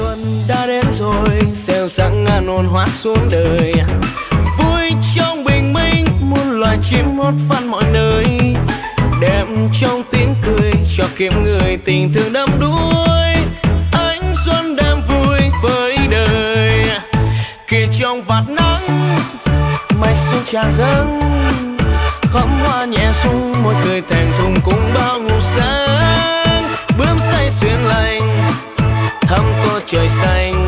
xuân đã đến rồi, gieo rắc ngàn hồn hoa xuống đời. Vui trong bình minh, muôn loài chim hót vang mọi nơi. Đẹp trong tiếng cười, cho kiếm người tình thương đắm đuối. Ánh xuân đang vui với đời. Kia trong vạt nắng, mây xuống tràn dâng. Khóm hoa nhẹ rung, môi cười thẹn thùng cùng bao ngủ sáng. Bướm say xuyên lành, thăm tô trời xanh.